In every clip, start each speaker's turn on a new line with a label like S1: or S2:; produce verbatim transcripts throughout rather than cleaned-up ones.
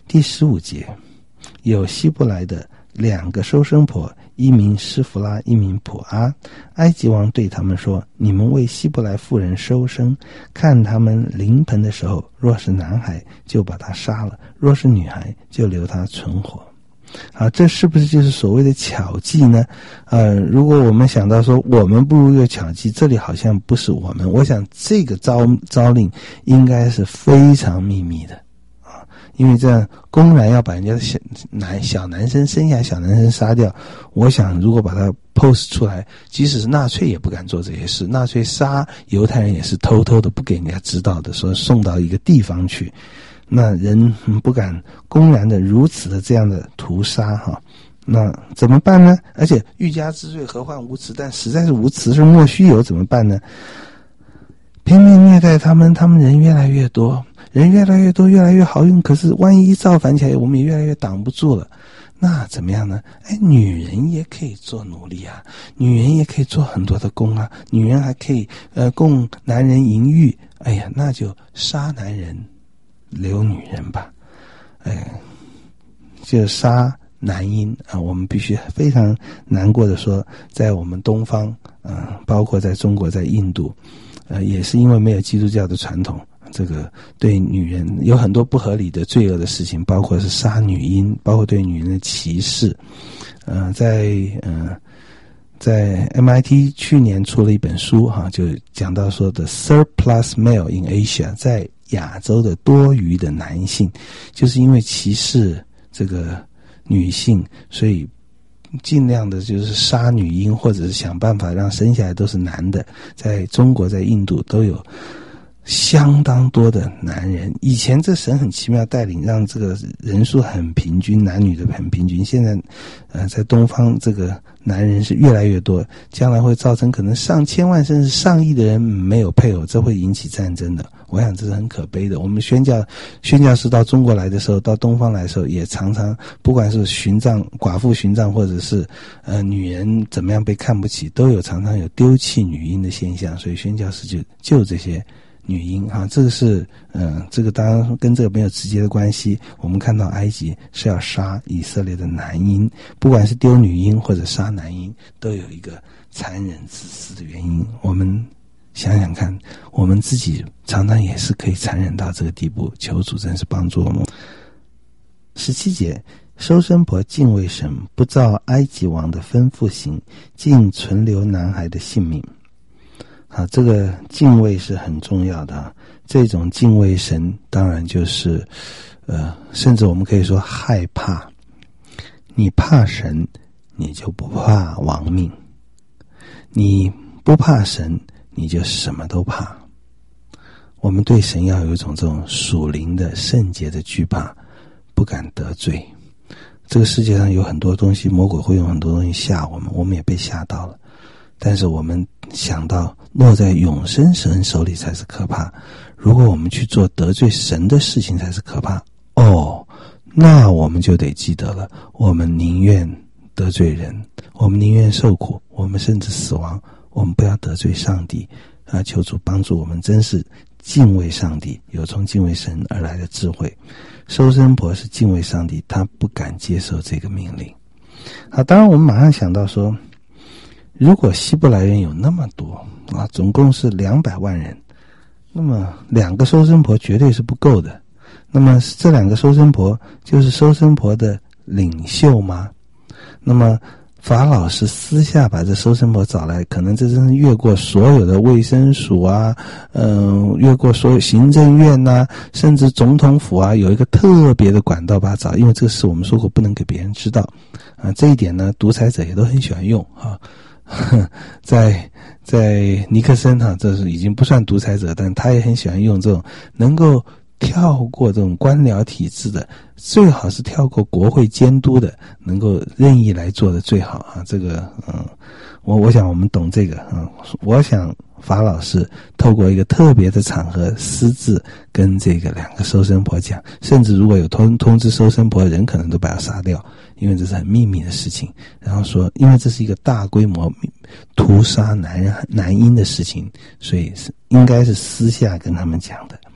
S1: 第十五节，有希伯来的两个收生婆，一名施弗拉，一名普阿。埃及王对他们说，你们为希伯来妇人收生，看他们临盆的时候，若是男孩就把他杀了，若是女孩就留他存活。好，这是不是就是所谓的巧计呢？呃，如果我们想到说我们不如有巧计，这里好像不是我们，我想这个诏诏令应该是非常秘密的啊，因为这样公然要把人家的小男小男生生下小男生杀掉，我想如果把它 post 出来，即使是纳粹也不敢做这些事。纳粹杀犹太人也是偷偷的，不给人家知道的，说送到一个地方去。那人不敢公然的如此的这样的屠杀哈，那怎么办呢？而且欲加之罪，何患无辞？但实在是无辞是莫须有，怎么办呢？拼命虐待他们，他们人越来越多，人越来越多，越来越好用。可是万一造反起来，我们也越来越挡不住了。那怎么样呢？哎，女人也可以做奴隶啊，女人也可以做很多的工啊，女人还可以呃供男人淫欲。哎呀，那就杀男人留女人吧，哎，就杀男婴啊！我们必须非常难过的说，在我们东方，呃，包括在中国、在印度，呃，也是因为没有基督教的传统，这个对女人有很多不合理的罪恶的事情，包括是杀女婴，包括对女人的歧视。呃，在呃，在 M I T 去年出了一本书哈，就讲到说的 surplus male in Asia， 在亚洲的多余的男性，就是因为歧视这个女性，所以尽量的就是杀女婴，或者是想办法让生下来都是男的。在中国、在印度都有相当多的男人。以前这神很奇妙带领，让这个人数很平均，男女的很平均。现在呃，在东方这个男人是越来越多，将来会造成可能上千万甚至上亿的人没有配偶，这会引起战争的。我想这是很可悲的。我们宣教宣教士到中国来的时候，到东方来的时候，也常常不管是寻葬寡妇寻葬，或者是呃女人怎么样被看不起，都有常常有丢弃女婴的现象。所以宣教士就救这些女婴哈，这个是呃这个当然跟这个没有直接的关系。我们看到埃及是要杀以色列的男婴，不管是丢女婴或者杀男婴，都有一个残忍自私的原因。我们想想看，我们自己常常也是可以残忍到这个地步，求主真是帮助我们。十七节，收生婆敬畏神，不照埃及王的吩咐行，竟存留男孩的性命。好，这个敬畏是很重要的啊。这种敬畏神，当然就是呃，甚至我们可以说害怕。你怕神，你就不怕亡命；你不怕神，你就什么都怕。我们对神要有一种这种属灵的圣洁的惧怕，不敢得罪。这个世界上有很多东西，魔鬼会用很多东西吓我们，我们也被吓到了。但是我们想到落在永生神手里才是可怕，如果我们去做得罪神的事情才是可怕。哦，那我们就得记得了，我们宁愿得罪人，我们宁愿受苦，我们甚至死亡，我们不要得罪上帝啊！求主帮助我们，真是敬畏上帝，有从敬畏神而来的智慧。收生婆是敬畏上帝，他不敢接受这个命令。好，当然我们马上想到说，如果希伯来人有那么多啊，总共是两百万人，那么两个收生婆绝对是不够的。那么这两个收生婆就是收生婆的领袖吗？那么法老是私下把这收生婆找来，可能这真是越过所有的卫生署啊，嗯、呃，越过所有行政院啊，甚至总统府啊，有一个特别的管道把它找，因为这个事我们说过不能给别人知道啊。这一点呢，独裁者也都很喜欢用啊。在在尼克森哈，这是已经不算独裁者，但他也很喜欢用这种能够跳过这种官僚体制的，最好是跳过国会监督的，能够任意来做的最好啊。这个嗯，我我想我们懂这个啊。我想法老是透过一个特别的场合私自跟这个两个收生婆讲，甚至如果有通通知收生婆的人，可能都把他杀掉，因为这是很秘密的事情。然后说，因为这是一个大规模屠杀男人男婴的事情，所以是应该是私下跟他们讲的。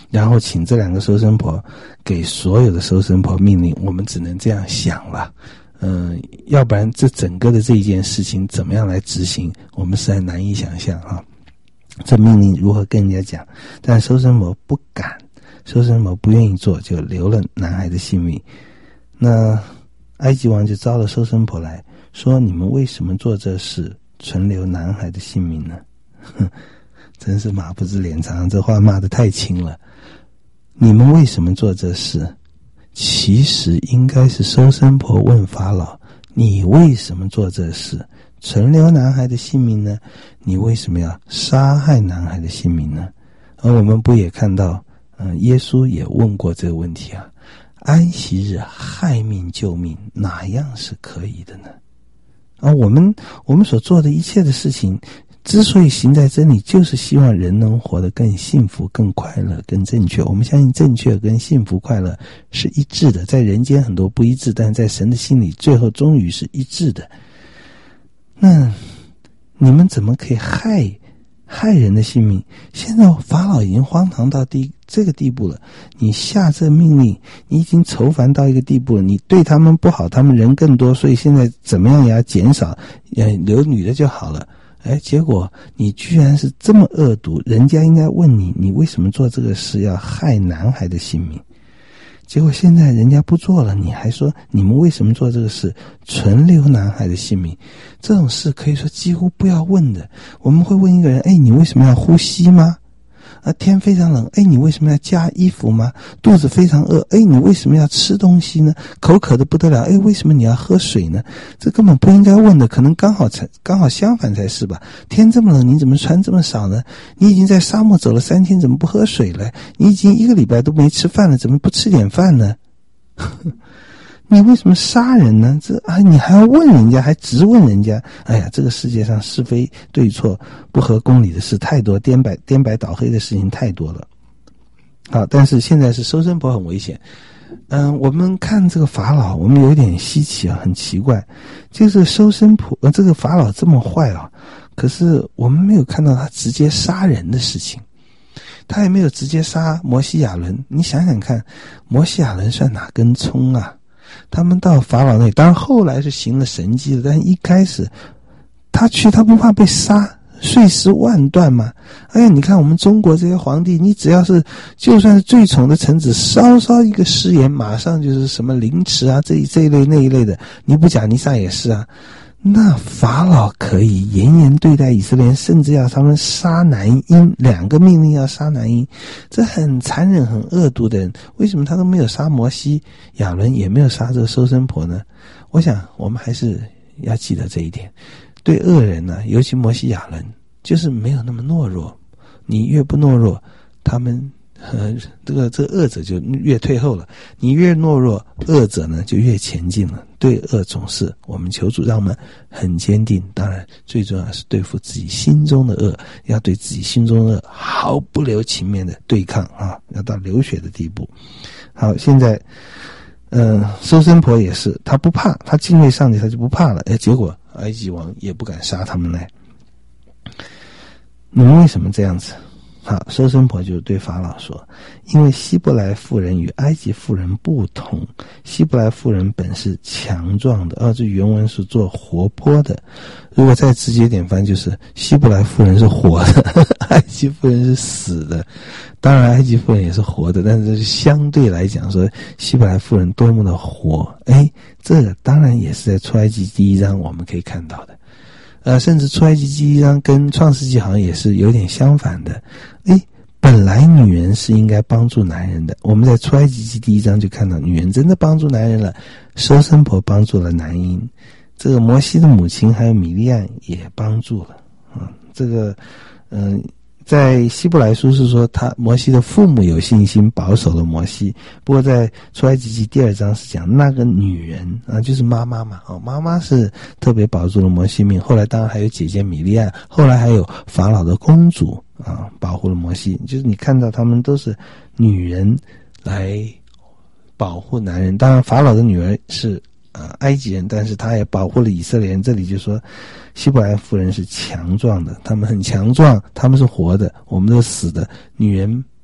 S1: 然后请这两个收生婆给所有的收生婆命令，我们只能这样想了。嗯、呃，要不然这整个的这一件事情怎么样来执行，我们实在难以想象啊。这命令如何跟人家讲？但收生婆不敢，收生婆不愿意做，就留了男孩的性命。那埃及王就招了收生婆来说：“你们为什么做这事，存留男孩的性命呢？”哼，真是马不知脸长，这话骂得太轻了。你们为什么做这事？其实应该是收生婆问法老：“你为什么做这事？存留男孩的性命呢？你为什么要杀害男孩的性命呢？”而我们不也看到，嗯、呃，耶稣也问过这个问题啊。安息日害命救命，哪样是可以的呢？而我们我们所做的一切的事情，之所以行在真理，就是希望人能活得更幸福、更快乐、更正确。我们相信正确跟幸福、快乐是一致的，在人间很多不一致，但在神的心里，最后终于是一致的。那你们怎么可以害害人的性命？现在法老已经荒唐到第这个地步了，你下这命令，你已经愁烦到一个地步了，你对他们不好，他们人更多，所以现在怎么样也要减少，呃，留女的就好了。哎，结果你居然是这么恶毒，人家应该问你，你为什么做这个事要害男孩的性命？结果现在人家不做了，你还说你们为什么做这个事，存留男孩的性命？这种事可以说几乎不要问的。我们会问一个人，哎，你为什么要呼吸吗？啊，天非常冷，哎，你为什么要加衣服吗？肚子非常饿，哎，你为什么要吃东西呢？口渴的不得了，哎，为什么你要喝水呢？这根本不应该问的，可能刚好才刚好相反才是吧？天这么冷，你怎么穿这么少呢？你已经在沙漠走了三天，怎么不喝水了？你已经一个礼拜都没吃饭了，怎么不吃点饭呢？你为什么杀人呢？这啊，你还要问人家，还直问人家。哎呀，这个世界上是非对错不合公理的事太多，颠白颠白倒黑的事情太多了。好，但是现在是收生婆很危险。嗯，我们看这个法老，我们有点稀奇啊，很奇怪，就是收生婆，呃，这个法老这么坏啊，可是我们没有看到他直接杀人的事情。他也没有直接杀摩西亚伦。你想想看，摩西亚伦算哪根葱啊？他们到法老那里，当然后来是行了神迹了，但一开始他去，他不怕被杀碎尸万段吗？哎呀，你看我们中国这些皇帝，你只要是就算是最宠的臣子，稍稍一个失言，马上就是什么凌迟啊，这一这一类那一类的。尼布甲尼撒也是啊。那法老可以严严对待以色列人，甚至要他们杀男婴，两个命令要杀男婴，这很残忍很恶毒的人，为什么他都没有杀摩西亚伦，也没有杀这个收生婆呢？我想我们还是要记得这一点，对恶人呢、啊，尤其摩西亚伦就是没有那么懦弱，你越不懦弱，他们呃，这个这个恶者就越退后了，你越懦弱，恶者呢就越前进了。对恶总是我们求主让我们很坚定，当然最重要是对付自己心中的恶，要对自己心中的恶毫不留情面的对抗啊，要到流血的地步。好，现在嗯、呃，收生婆也是，他不怕，他敬畏上帝，他就不怕了。哎，结果埃及王也不敢杀他们来。你们为什么这样子？好，收生婆就对法老说，因为希伯来妇人与埃及妇人不同，希伯来妇人本是强壮的，而这原文是做活泼的。如果再直接点翻，就是希伯来妇人是活的，埃及妇人是死的。当然埃及妇人也是活的，但是相对来讲说希伯来妇人多么的活，哎，这个当然也是在出埃及第一章我们可以看到的。呃，甚至出埃及第一章跟创世纪好像也是有点相反的。诶，本来女人是应该帮助男人的，我们在出埃及记第一章就看到女人真的帮助男人了，收生婆帮助了男婴，这个摩西的母亲还有米利暗也帮助了。嗯，这个嗯、呃，在希伯来书是说他摩西的父母有信心保守了摩西，不过在出埃及记第二章是讲那个女人啊，就是妈妈嘛，哦，妈妈是特别保住了摩西命，后来当然还有姐姐米利暗，后来还有法老的公主啊保护了摩西，就是你看到他们都是女人来保护男人，当然法老的女儿是呃，埃及人，但是他也保护了以色列人。这里就说希伯来妇人是强壮的，他们很强壮，他们是活的，我们都死的。女人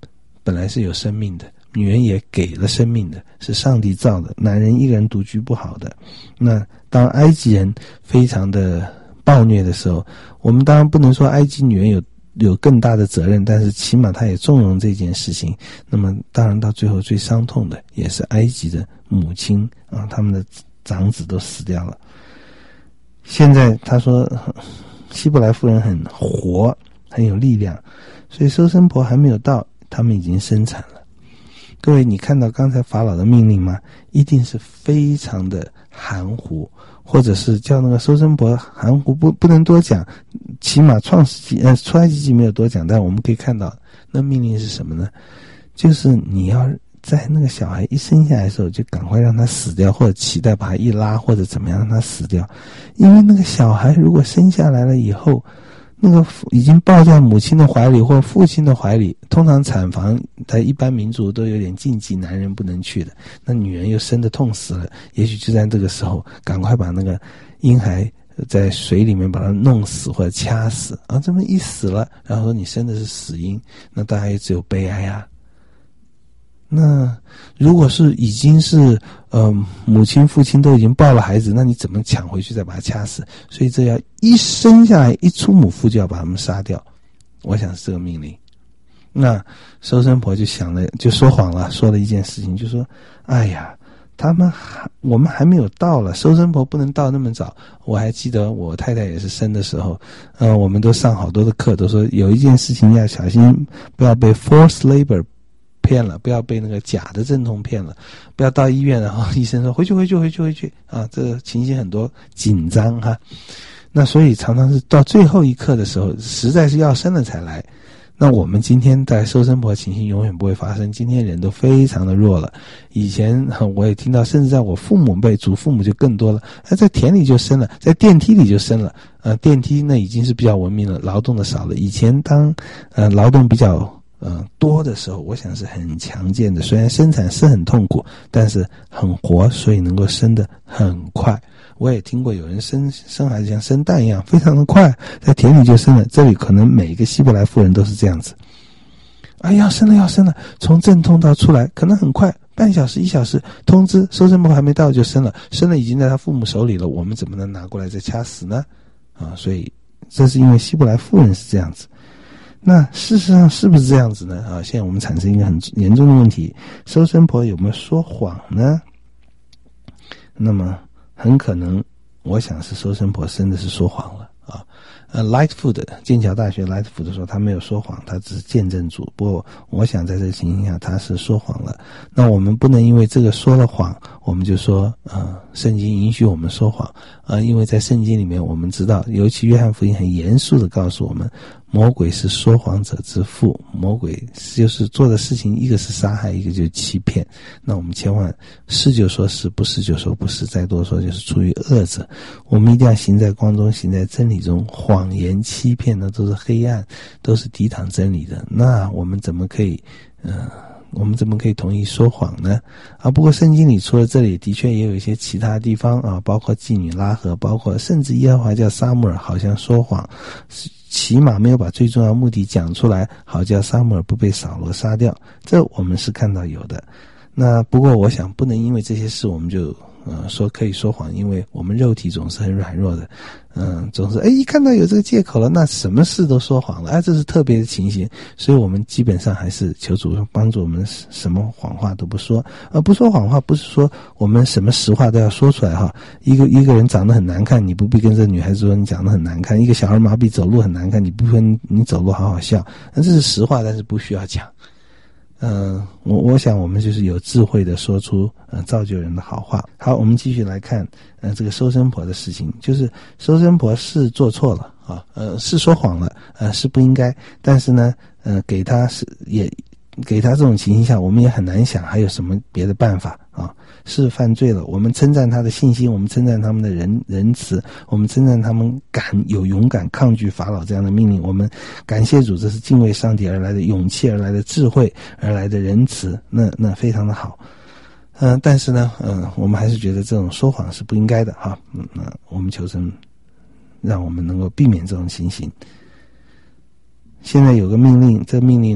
S1: 本来是有生命的，女人也给了生命的，是上帝造的，男人一个人独居不好的。那当埃及人非常的暴虐的时候，我们当然不能说埃及女人有有更大的责任，但是起码她也纵容这件事情。那么当然到最后最伤痛的也是埃及的母亲啊，他们的长子都死掉了。现在他说希伯来妇人很活，很有力量，所以收生婆还没有到，他们已经生产了。各位，你看到刚才法老的命令吗？一定是非常的含糊，或者是叫那个收生婆含糊，不不能多讲，起码创世纪呃出埃及记没有多讲，但我们可以看到那命令是什么呢？就是你要在那个小孩一生下来的时候就赶快让他死掉，或者脐带把他一拉，或者怎么样让他死掉。因为那个小孩如果生下来了以后，那个已经抱在母亲的怀里或父亲的怀里，通常产房在一般民族都有点禁忌，男人不能去的。那女人又生得痛死了，也许就在这个时候赶快把那个婴孩在水里面把它弄死或者掐死啊，这么一死了，然后说你生的是死婴，那大家也只有悲哀啊。那如果是已经是呃母亲父亲都已经抱了孩子，那你怎么抢回去再把他掐死？所以这要一生下来一出母腹就要把他们杀掉，我想是这个命令。那收生婆就想了，就说谎了，说了一件事情，就说哎呀他们还我们还没有到了，收生婆不能到那么早。我还记得我太太也是生的时候，呃我们都上好多的课，都说有一件事情要小心，不要被 forced labor骗了，不要被那个假的阵痛骗了，不要到医院然后医生说回去回去回去回去啊，这个情形很多紧张哈。那所以常常是到最后一刻的时候，实在是要生了才来。那我们今天在收生婆情形永远不会发生，今天人都非常的弱了。以前我也听到，甚至在我父母辈祖父母就更多了，在田里就生了，在电梯里就生了。呃，电梯那已经是比较文明了，劳动的少了。以前当呃劳动比较呃，多的时候，我想是很强健的。虽然生产是很痛苦，但是很活，所以能够生得很快。我也听过有人生生孩子像生蛋一样，非常的快，在田里就生了。这里可能每一个希伯来妇人都是这样子。哎，要生了要生了，从阵痛到出来可能很快，半小时一小时，通知收生婆还没到就生了，生了已经在他父母手里了，我们怎么能拿过来再掐死呢？啊，所以这是因为希伯来妇人是这样子。那事实上是不是这样子呢？啊，现在我们产生一个很严重的问题，收生婆有没有说谎呢？那么很可能我想是收生婆生的是说谎了啊。呃 Lightfoot 剑桥大学 Lightfoot 说他没有说谎，他只是见证主。不过我想在这个情形下他是说谎了。那我们不能因为这个说了谎，我们就说呃圣经允许我们说谎啊、呃，因为在圣经里面我们知道，尤其约翰福音很严肃的告诉我们，魔鬼是说谎者之父，魔鬼就是做的事情，一个是杀害，一个就是欺骗。那我们千万是就说是，不是就说不是，再多说就是出于恶者。我们一定要行在光中，行在真理中，谎言欺骗呢都是黑暗，都是抵挡真理的。那我们怎么可以呃我们怎么可以同意说谎呢？啊，不过圣经里除了这里，的确也有一些其他地方啊，包括妓女拉合，包括甚至耶和华叫撒母耳好像说谎，起码没有把最重要的目的讲出来，好叫撒母耳不被扫罗杀掉，这我们是看到有的。那不过我想不能因为这些事我们就呃说可以说谎，因为我们肉体总是很软弱的，嗯、呃，总是哎一看到有这个借口了，那什么事都说谎了，哎，这是特别的情形，所以我们基本上还是求主帮助我们，什么谎话都不说。而不说谎话不是说我们什么实话都要说出来哈。一个一个人长得很难看，你不必跟这女孩子说你长得很难看；一个小儿麻痹走路很难看，你不跟你走路好好笑，那这是实话，但是不需要讲。嗯、呃，我我想我们就是有智慧的说出呃造就人的好话。好，我们继续来看呃这个收生婆的事情，就是收生婆是做错了啊，呃是说谎了，呃是不应该，但是呢，呃给他是也给他这种情形下，我们也很难想还有什么别的办法啊。是犯罪了，我们称赞他的信心，我们称赞他们的仁仁慈，我们称赞他们敢有勇敢抗拒法老这样的命令，我们感谢主，这是敬畏上帝而来的勇气，而来的智慧，而来的仁慈，那那非常的好。嗯、呃，但是呢，嗯、呃，我们还是觉得这种说谎是不应该的哈。嗯，那我们求神让我们能够避免这种情形。现在有个命令，这个命令呢，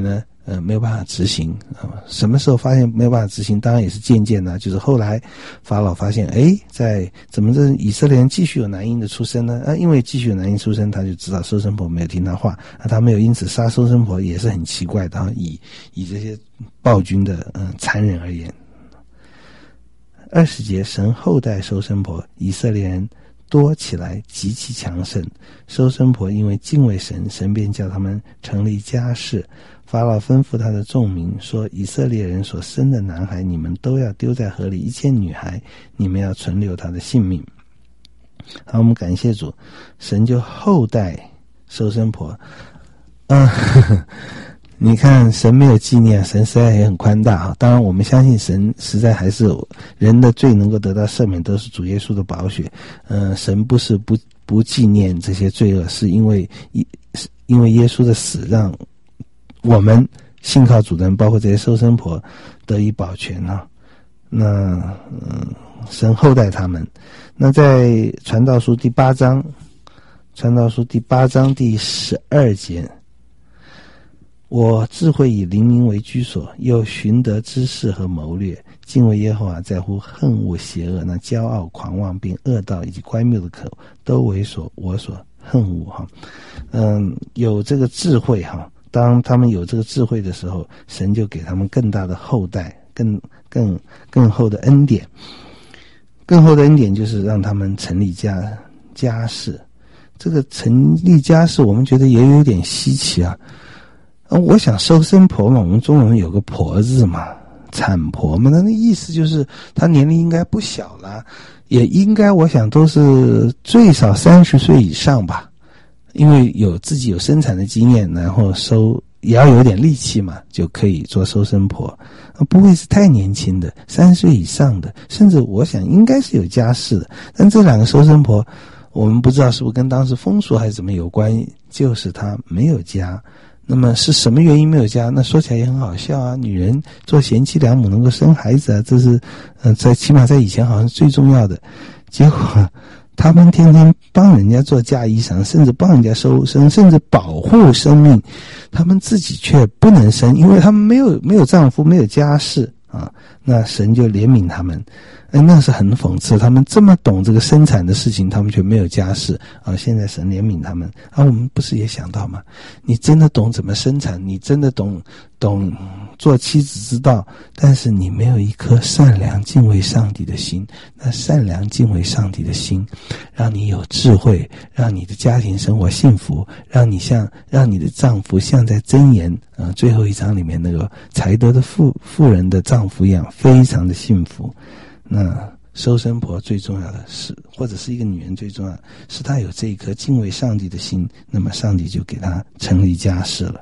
S1: 呃，没有办法执行啊、呃。什么时候发现没有办法执行？当然也是渐渐的，就是后来法老发现，哎，在怎么这以色列人继续有男婴的出生呢？啊，因为继续有男婴出生，他就知道收生婆没有听他话，啊，他没有因此杀收生婆，也是很奇怪的。啊、以以这些暴君的嗯、呃、残忍而言，二十节，神后代收生婆，以色列人多起来，极其强盛。收生婆因为敬畏神，神便叫他们成立家室。法老吩咐他的众民说：以色列人所生的男孩，你们都要丢在河里；一切女孩，你们要存留他的性命。好，我们感谢主，神就后代收生婆。嗯，呵呵你看神没有纪念，神实在也很宽大啊。当然我们相信神实在还是人的罪能够得到赦免，都是主耶稣的宝血。嗯、呃，神不是不不纪念这些罪恶，是因为因为耶稣的死让我们信靠主的人，包括这些收生婆得以保全啊。那嗯，神后代他们。那在传道书第八章，传道书第八章第十二节，我智慧以灵明为居所，又寻得知识和谋略，敬畏耶和华，在乎恨恶邪恶，那骄傲狂妄并恶道以及乖谬的口，都为所我所恨恶哈。嗯，有这个智慧哈。当他们有这个智慧的时候，神就给他们更大的后代，更更更厚的恩典。更厚的恩典就是让他们成立家家室。这个成立家室，我们觉得也有点稀奇啊。呃、我想收生婆嘛，我们中文有个婆字嘛，产婆嘛，那那意思就是她年龄应该不小了，也应该我想都是最少三十岁以上吧。因为有自己有生产的经验，然后收也要有点力气嘛，就可以做收生婆，不会是太年轻的，三十岁以上的，甚至我想应该是有家室的。但这两个收生婆，我们不知道是不是跟当时风俗还是怎么有关，就是她没有家。那么是什么原因没有家？那说起来也很好笑啊，女人做贤妻良母能够生孩子啊，这是呃在起码在以前好像是最重要的。结果他们天天帮人家做嫁衣裳，甚至帮人家收生，甚至保护生命，他们自己却不能生，因为他们没有没有丈夫，没有家室啊。那神就怜悯他们，哎，那是很讽刺，他们这么懂这个生产的事情，他们却没有家室啊。现在神怜悯他们啊，我们不是也想到吗？你真的懂怎么生产，你真的懂懂做妻子之道，但是你没有一颗善良敬畏上帝的心。那善良敬畏上帝的心，让你有智慧，让你的家庭生活幸福，让你像让你的丈夫像在箴言啊、呃、最后一章里面那个才德的妇妇人的丈夫一样，非常的幸福。那收生婆最重要的是，或者是一个女人最重要的是她有这一颗敬畏上帝的心，那么上帝就给她成立家室了，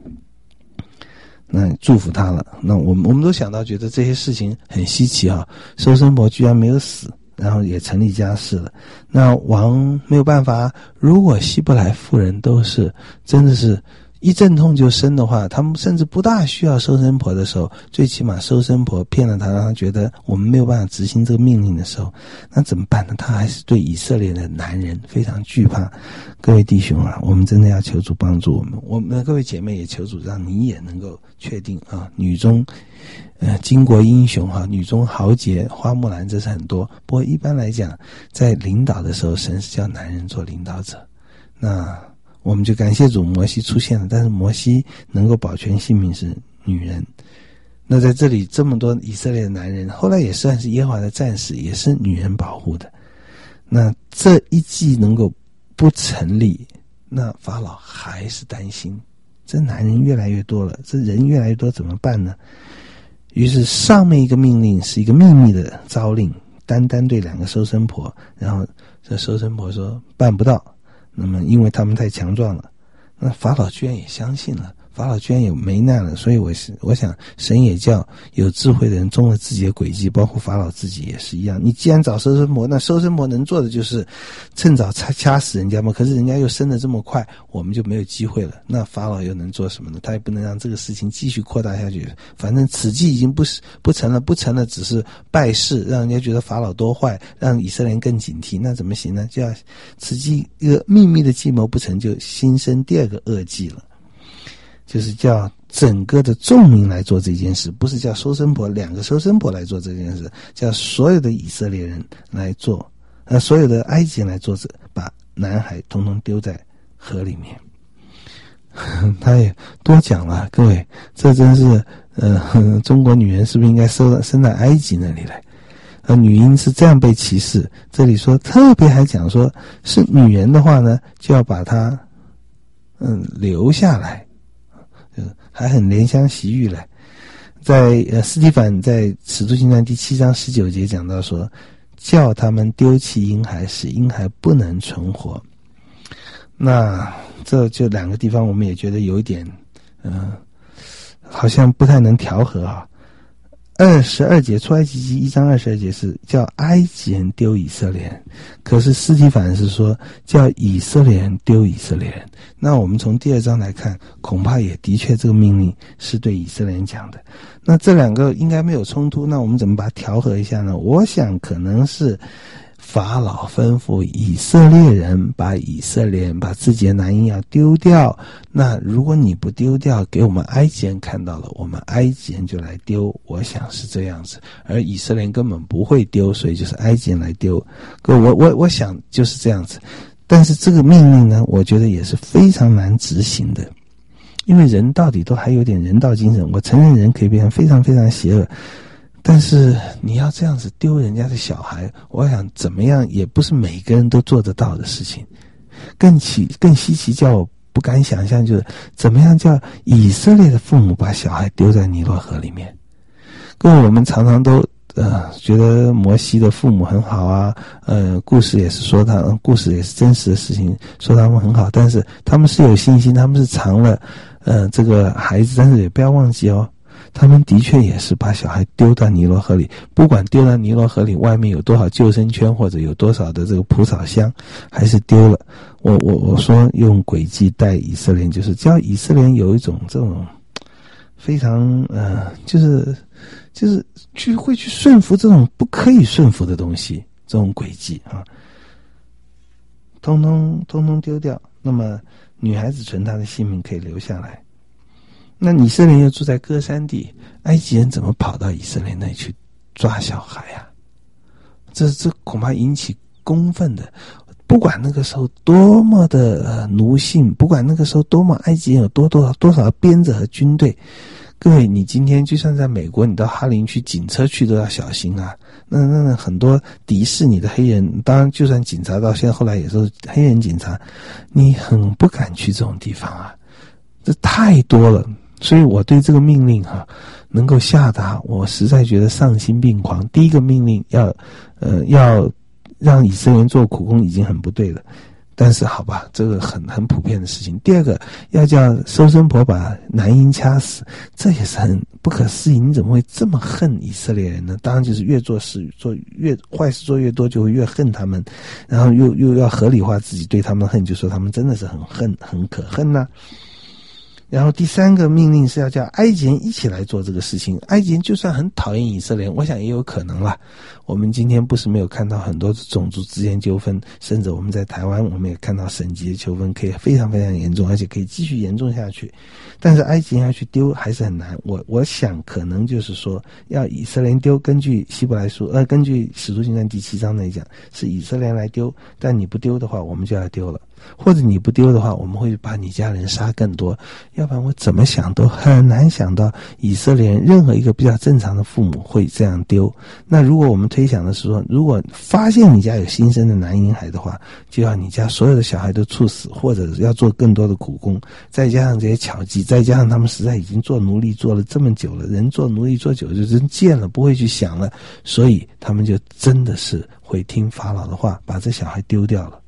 S1: 那祝福她了。那我们我们都想到觉得这些事情很稀奇啊，收生婆居然没有死，然后也成立家室了。那王没有办法，如果希伯来妇人都是真的是一阵痛就生的话，他们甚至不大需要收生婆的时候，最起码收生婆骗了他，让他觉得我们没有办法执行这个命令的时候，那怎么办呢？他还是对以色列的男人非常惧怕。各位弟兄啊，我们真的要求主帮助我们，我们各位姐妹也求主让你也能够确定啊，女中呃巾帼英雄哈、啊，女中豪杰花木兰，这是很多。不过一般来讲，在领导的时候，神是叫男人做领导者。那我们就感谢主，摩西出现了，但是摩西能够保全性命是女人。那在这里这么多以色列的男人，后来也算是耶和华的战士，也是女人保护的。那这一计能够不成立，那法老还是担心，这男人越来越多了，这人越来越多怎么办呢？于是上面一个命令是一个秘密的诏令，单单对两个收生婆，然后这收生婆说办不到。那么因为他们太强壮了，那法老居然也相信了，法老居然也没难了，所以我是我想神也叫有智慧的人中了自己的诡计，包括法老自己也是一样。你既然找收生婆，那收生婆能做的就是趁早掐掐死人家嘛，可是人家又生得这么快，我们就没有机会了。那法老又能做什么呢？他也不能让这个事情继续扩大下去，反正此计已经不不成了，不成了只是败事，让人家觉得法老多坏，让以色列人更警惕，那怎么行呢？就要此计一个秘密的计谋不成就新生第二个恶计了。 就是叫整个的众民来做这件事，不是叫收生婆两个收生婆来做这件事，叫所有的以色列人来做，呃，所有的埃及人来做这，把男孩统统丢在河里面。他也多讲了，各位，这真是，呃，中国女人是不是应该收生在埃及那里来？呃，女婴是这样被歧视。这里说特别还讲说，是女人的话呢，就要把她，嗯，留下来，就是还很怜香惜玉来。在呃，斯蒂凡在《使徒行传》第七章十九节讲到说，叫他们丢弃婴孩，使婴孩不能存活。那这就两个地方，我们也觉得有一点，嗯、呃，好像不太能调和啊。二十二节，出埃及记一章二十二节是叫埃及人丢以色列人，可是斯提反是说叫以色列人丢以色列人。那我们从第二章来看，恐怕也的确这个命令是对以色列人讲的。那这两个应该没有冲突，那我们怎么把它调和一下呢？我想可能是法老吩咐以色列人把以色列人把自己的男婴要丢掉，那如果你不丢掉，给我们埃及人看到了，我们埃及人就来丢，我想是这样子。而以色列人根本不会丢，所以就是埃及人来丢。可我我我想就是这样子。但是这个命令呢，我觉得也是非常难执行的，因为人到底都还有点人道精神。我承认人可以变成非常非常邪恶，但是你要这样子丢人家的小孩，我想怎么样也不是每个人都做得到的事情。更奇更稀奇叫我不敢想象，就是怎么样叫以色列的父母把小孩丢在尼罗河里面。各位，我们常常都呃觉得摩西的父母很好啊，呃故事也是说他故事也是真实的事情，说他们很好，但是他们是有信心，他们是藏了呃这个孩子，但是也不要忘记哦，他们的确也是把小孩丢到尼罗河里，不管丢到尼罗河里外面有多少救生圈，或者有多少的这个蒲草箱，还是丢了。我我我说用诡计带以色列人，就是教以色列人有一种这种非常呃，就是就是去会去顺服这种不可以顺服的东西，这种诡计啊，通通通通丢掉。那么女孩子存她的性命可以留下来。那以色列人又住在歌山地，埃及人怎么跑到以色列那里去抓小孩啊？这这恐怕引起公愤的。不管那个时候多么的呃奴性，不管那个时候多么埃及人有多多少多少鞭子和军队，各位，你今天就算在美国，你到哈林区警车去都要小心啊。那那那很多敌视你的黑人，当然就算警察到现在后来也是黑人警察，你很不敢去这种地方啊，这太多了。所以我对这个命令哈、啊、能够下达，我实在觉得丧心病狂。第一个命令要呃要让以色列人做苦工已经很不对了，但是好吧，这个很很普遍的事情。第二个要叫收生婆把男婴掐死，这也是很不可思议。你怎么会这么恨以色列人呢？当然就是越做事做越坏事做越多，就会越恨他们，然后又又要合理化自己对他们的恨，就说他们真的是很恨很可恨呐、啊。然后第三个命令是要叫埃及人一起来做这个事情。埃及人就算很讨厌以色列人，我想也有可能啦。我们今天不是没有看到很多种族之间纠纷，甚至我们在台湾我们也看到省级的纠纷可以非常非常严重，而且可以继续严重下去。但是埃及人要去丢还是很难。我我想可能就是说要以色列人丢，根据希伯来书呃根据使徒行传第七章那里讲是以色列人来丢，但你不丢的话我们就要丢了，或者你不丢的话我们会把你家人杀更多。要不然我怎么想都很难想到以色列人任何一个比较正常的父母会这样丢。那如果我们推想的是说，如果发现你家有新生的男婴孩的话，就要你家所有的小孩都处死，或者要做更多的苦工，再加上这些巧计，再加上他们实在已经做奴隶做了这么久了，人做奴隶做久就真贱了，不会去想了，所以他们就真的是会听法老的话，把这小孩丢掉了。